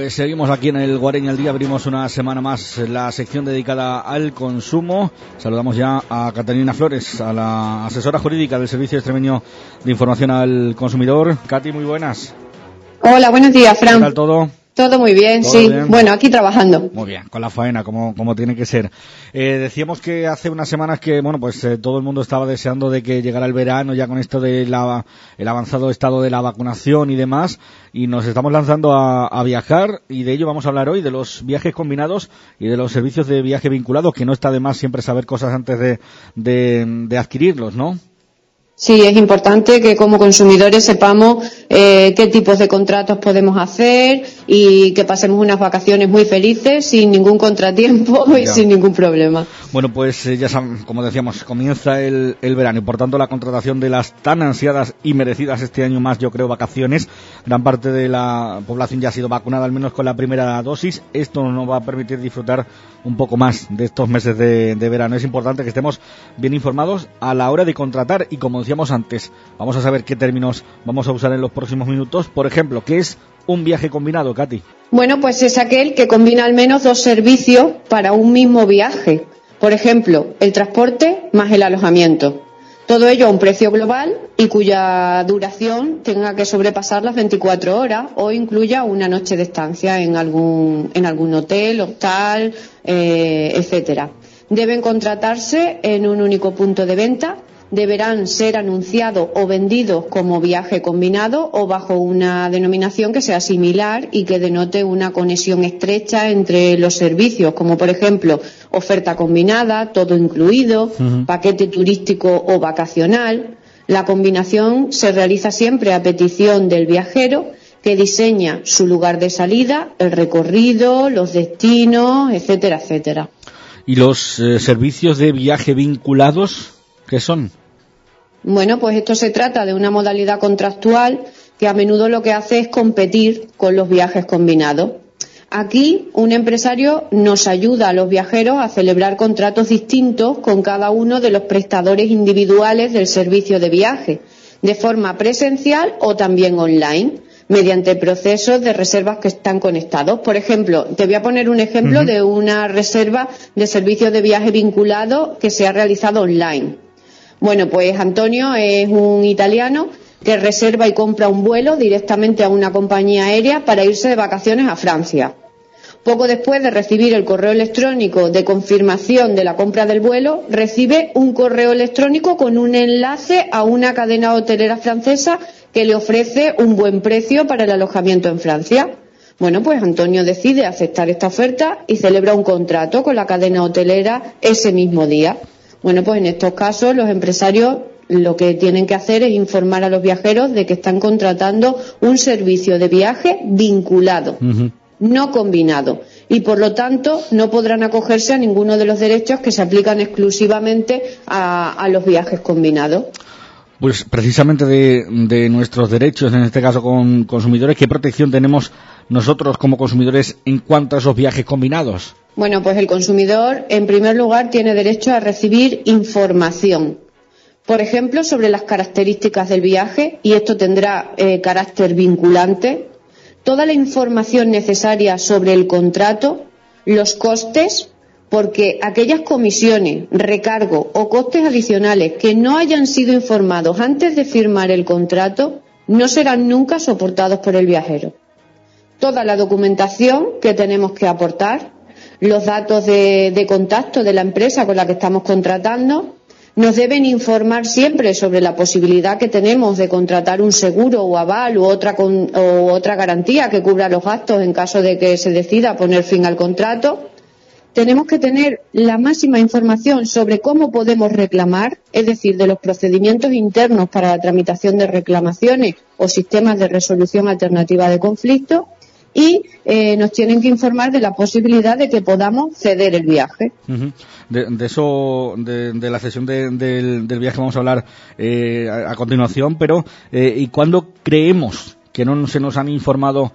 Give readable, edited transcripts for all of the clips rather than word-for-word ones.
Pues seguimos aquí en el Guareña al Día, abrimos una semana más la sección dedicada al consumo. Saludamos ya a Catalina Flores, a la asesora jurídica del Servicio Extremeño de Información al Consumidor. Cati, muy buenas. Hola, buenos días, Fran. ¿Qué tal todo? Todo muy bien, ¿Todo sí. bien? Bueno, aquí trabajando. Muy bien, con la faena, como tiene que ser. Decíamos que hace unas semanas que, todo el mundo estaba deseando de que llegara el verano, ya con esto de el avanzado estado de la vacunación y demás, y nos estamos lanzando a viajar, y de ello vamos a hablar hoy, de los viajes combinados y de los servicios de viaje vinculados, que no está de más siempre saber cosas antes de adquirirlos, ¿no? Sí, es importante que como consumidores sepamos qué tipos de contratos podemos hacer y que pasemos unas vacaciones muy felices, sin ningún contratiempo y sin ningún problema. Bueno, pues ya saben, como decíamos, comienza el verano y por tanto la contratación de las tan ansiadas y merecidas este año más, yo creo, vacaciones. Gran parte de la población ya ha sido vacunada, al menos con la primera dosis. Esto nos va a permitir disfrutar un poco más de estos meses de verano. Es importante que estemos bien informados a la hora de contratar y, como decíamos antes, vamos a saber qué términos vamos a usar en los próximos minutos. Por ejemplo, ¿qué es un viaje combinado, Katy? Bueno, pues es aquel que combina al menos dos servicios para un mismo viaje. Por ejemplo, el transporte más el alojamiento. Todo ello a un precio global y cuya duración tenga que sobrepasar las 24 horas o incluya una noche de estancia en algún hotel, hostal, etcétera. Deben contratarse en un único punto de venta. Deberán ser anunciados o vendidos como viaje combinado o bajo una denominación que sea similar y que denote una conexión estrecha entre los servicios, como por ejemplo oferta combinada, todo incluido, paquete turístico o vacacional. La combinación se realiza siempre a petición del viajero, que diseña su lugar de salida, el recorrido, los destinos, etcétera, etcétera. ¿Y los servicios de viaje vinculados qué son? Bueno, pues esto se trata de una modalidad contractual que a menudo lo que hace es competir con los viajes combinados. Aquí un empresario nos ayuda a los viajeros a celebrar contratos distintos con cada uno de los prestadores individuales del servicio de viaje, de forma presencial o también online, mediante procesos de reservas que están conectados. Por ejemplo, te voy a poner un ejemplo de una reserva de servicio de viaje vinculado que se ha realizado online. Bueno, pues Antonio es un italiano que reserva y compra un vuelo directamente a una compañía aérea para irse de vacaciones a Francia. Poco después de recibir el correo electrónico de confirmación de la compra del vuelo, recibe un correo electrónico con un enlace a una cadena hotelera francesa que le ofrece un buen precio para el alojamiento en Francia. Bueno, pues Antonio decide aceptar esta oferta y celebra un contrato con la cadena hotelera ese mismo día. Bueno, pues en estos casos los empresarios lo que tienen que hacer es informar a los viajeros de que están contratando un servicio de viaje vinculado, no combinado, y por lo tanto no podrán acogerse a ninguno de los derechos que se aplican exclusivamente a los viajes combinados. Pues precisamente de nuestros derechos, en este caso con consumidores, ¿qué protección tenemos nosotros como consumidores en cuanto a esos viajes combinados? Bueno, pues el consumidor, en primer lugar, tiene derecho a recibir información, por ejemplo, sobre las características del viaje, y esto tendrá carácter vinculante, toda la información necesaria sobre el contrato, los costes, porque aquellas comisiones, recargos o costes adicionales que no hayan sido informados antes de firmar el contrato no serán nunca soportados por el viajero. Toda la documentación que tenemos que aportar, los datos de contacto de la empresa con la que estamos contratando, nos deben informar siempre sobre la posibilidad que tenemos de contratar un seguro o aval u otra garantía que cubra los gastos en caso de que se decida poner fin al contrato. Tenemos que tener la máxima información sobre cómo podemos reclamar, es decir, de los procedimientos internos para la tramitación de reclamaciones o sistemas de resolución alternativa de conflictos, y nos tienen que informar de la posibilidad de que podamos ceder el viaje. De eso, de la cesión del viaje vamos a hablar a continuación, pero ¿y cuándo creemos que no se nos han informado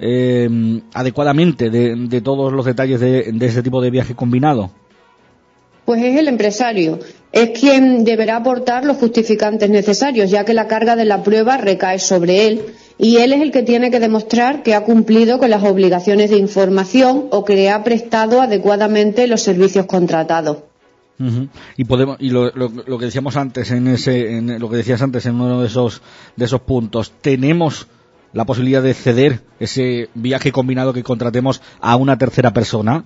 adecuadamente de todos los detalles de ese tipo de viaje combinado? Pues es el empresario, es quien deberá aportar los justificantes necesarios, ya que la carga de la prueba recae sobre él, y él es el que tiene que demostrar que ha cumplido con las obligaciones de información o que ha prestado adecuadamente los servicios contratados. Uh-huh. Y lo que decíamos antes lo que decías antes en uno de esos puntos, tenemos la posibilidad de ceder ese viaje combinado que contratemos a una tercera persona.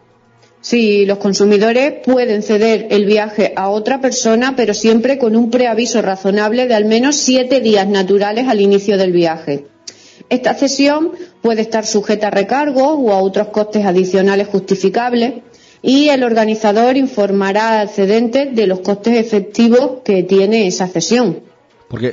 Sí, los consumidores pueden ceder el viaje a otra persona, pero siempre con un preaviso razonable de al menos 7 días naturales al inicio del viaje. Esta cesión puede estar sujeta a recargos o a otros costes adicionales justificables, y el organizador informará al cedente de los costes efectivos que tiene esa cesión. Porque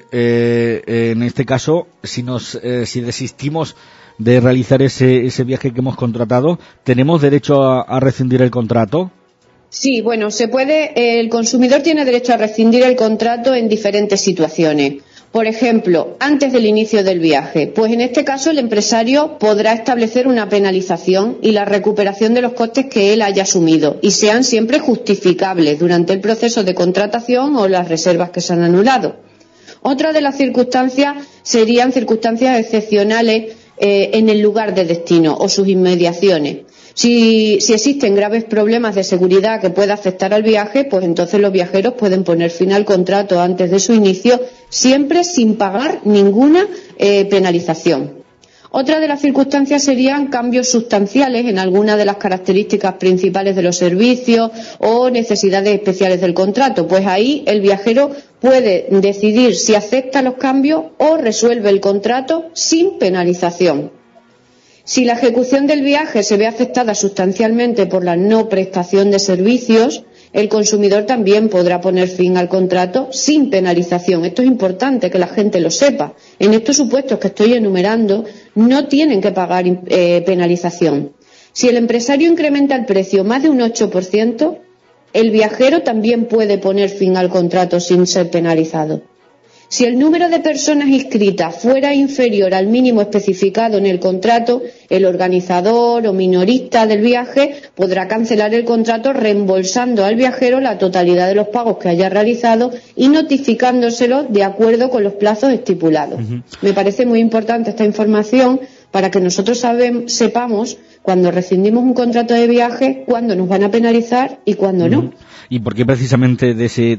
en este caso, si desistimos de realizar ese viaje que hemos contratado, ¿tenemos derecho a rescindir el contrato? Sí, bueno, el consumidor tiene derecho a rescindir el contrato en diferentes situaciones. Por ejemplo, antes del inicio del viaje, pues en este caso el empresario podrá establecer una penalización y la recuperación de los costes que él haya asumido, y sean siempre justificables durante el proceso de contratación o las reservas que se han anulado. Otra de las circunstancias serían circunstancias excepcionales en el lugar de destino o sus inmediaciones. Si existen graves problemas de seguridad que pueda afectar al viaje, pues entonces los viajeros pueden poner fin al contrato antes de su inicio, siempre sin pagar ninguna penalización. Otra de las circunstancias serían cambios sustanciales en alguna de las características principales de los servicios o necesidades especiales del contrato. Pues ahí el viajero puede decidir si acepta los cambios o resuelve el contrato sin penalización. Si la ejecución del viaje se ve afectada sustancialmente por la no prestación de servicios, el consumidor también podrá poner fin al contrato sin penalización. Esto es importante que la gente lo sepa. En estos supuestos que estoy enumerando, no tienen que pagar penalización. Si el empresario incrementa el precio más de un 8%, el viajero también puede poner fin al contrato sin ser penalizado. Si el número de personas inscritas fuera inferior al mínimo especificado en el contrato, el organizador o minorista del viaje podrá cancelar el contrato reembolsando al viajero la totalidad de los pagos que haya realizado y notificándoselo de acuerdo con los plazos estipulados. Uh-huh. Me parece muy importante esta información para que nosotros sepamos cuando rescindimos un contrato de viaje, cuándo nos van a penalizar y cuándo no. ¿Y por qué precisamente de ese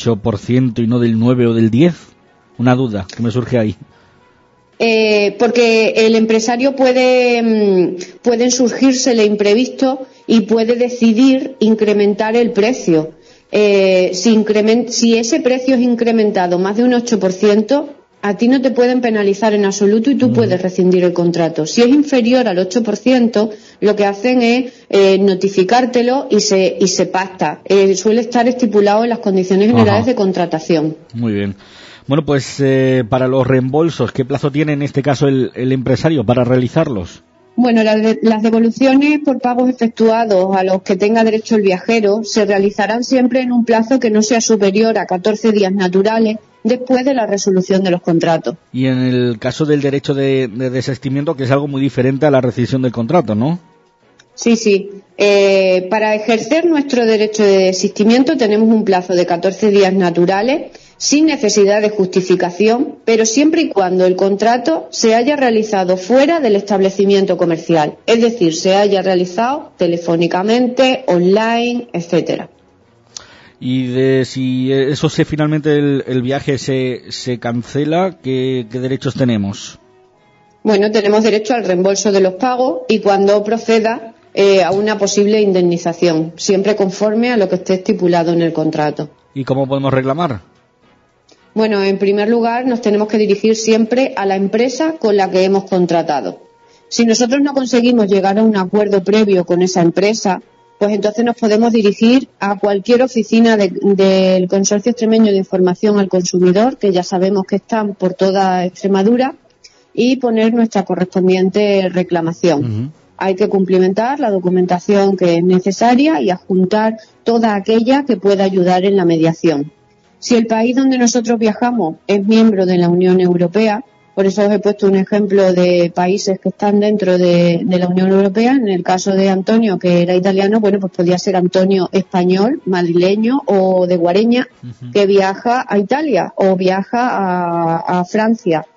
8% y no del 9 o del 10? Una duda que me surge ahí. Porque el empresario pueden surgírsele imprevisto y puede decidir incrementar el precio. Si ese precio es incrementado más de un 8%, a ti no te pueden penalizar en absoluto y tú puedes rescindir el contrato. Si es inferior al 8%, lo que hacen es notificártelo y se pacta. Suele estar estipulado en las condiciones generales de contratación. Muy bien. Bueno, pues para los reembolsos, ¿qué plazo tiene en este caso el empresario para realizarlos? Bueno, las devoluciones por pagos efectuados a los que tenga derecho el viajero se realizarán siempre en un plazo que no sea superior a 14 días naturales después de la resolución de los contratos. Y en el caso del derecho de desistimiento, que es algo muy diferente a la rescisión del contrato, ¿no? Sí. Para ejercer nuestro derecho de desistimiento tenemos un plazo de 14 días naturales sin necesidad de justificación, pero siempre y cuando el contrato se haya realizado fuera del establecimiento comercial, es decir, se haya realizado telefónicamente, online, etcétera. Y si eso finalmente el viaje se cancela, ¿qué derechos tenemos? Bueno, tenemos derecho al reembolso de los pagos y cuando proceda a una posible indemnización, siempre conforme a lo que esté estipulado en el contrato. ¿Y cómo podemos reclamar? Bueno, en primer lugar, nos tenemos que dirigir siempre a la empresa con la que hemos contratado. Si nosotros no conseguimos llegar a un acuerdo previo con esa empresa, pues entonces nos podemos dirigir a cualquier oficina del Consorcio Extremeño de Información al Consumidor, que ya sabemos que están por toda Extremadura, y poner nuestra correspondiente reclamación. Uh-huh. Hay que cumplimentar la documentación que es necesaria y adjuntar toda aquella que pueda ayudar en la mediación. Si el país donde nosotros viajamos es miembro de la Unión Europea, por eso os he puesto un ejemplo de países que están dentro de la Unión Europea. En el caso de Antonio, que era italiano, bueno, pues podía ser Antonio español, madrileño o de Guareña, que viaja a Italia o viaja a Francia.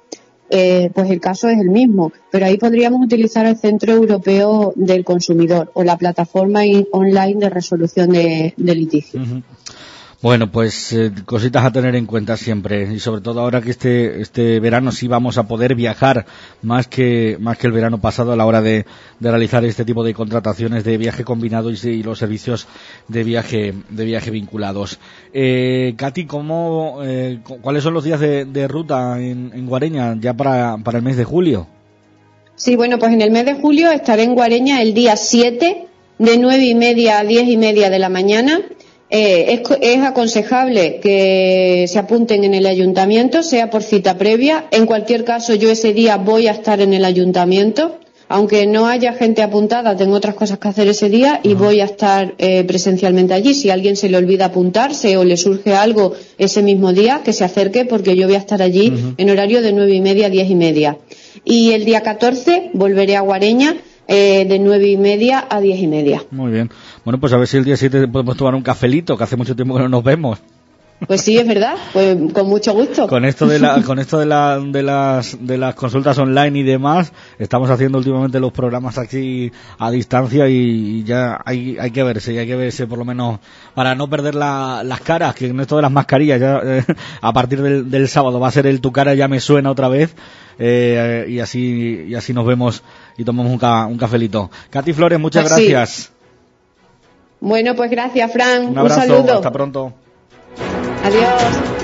pues el caso es el mismo. Pero ahí podríamos utilizar el Centro Europeo del Consumidor o la plataforma online de resolución de litigios. Uh-huh. Bueno, pues cositas a tener en cuenta siempre, y sobre todo ahora que este verano sí vamos a poder viajar más que el verano pasado a la hora de realizar este tipo de contrataciones de viaje combinado y los servicios de viaje vinculados. Katy, ¿cuáles son los días de ruta en Guareña ya para el mes de julio? Sí, bueno, pues en el mes de julio estaré en Guareña el día 7 de 9:30 a 10:30 de la mañana. Es aconsejable que se apunten en el ayuntamiento, sea por cita previa. En cualquier caso, yo ese día voy a estar en el ayuntamiento. Aunque no haya gente apuntada, tengo otras cosas que hacer ese día y voy a estar presencialmente allí. Si a alguien se le olvida apuntarse o le surge algo ese mismo día, que se acerque, porque yo voy a estar allí en horario de 9:30 a 10:30. Y el día 14 volveré a Guareña de 9:30 a 10:30. Muy bien. Bueno, pues a ver si el día 7 podemos tomar un cafelito, que hace mucho tiempo que no nos vemos. Pues sí, es verdad, pues con mucho gusto. Con esto de las consultas online y demás, estamos haciendo últimamente los programas aquí a distancia y ya hay que verse por lo menos para no perder las caras, que en esto de las mascarillas ya a partir del sábado va a ser el Tu cara ya me suena otra vez, y así nos vemos y tomamos un cafelito. Katy Flores, muchas gracias. Sí. Bueno, pues gracias, Fran. Un abrazo, saludo. hasta pronto. Adiós.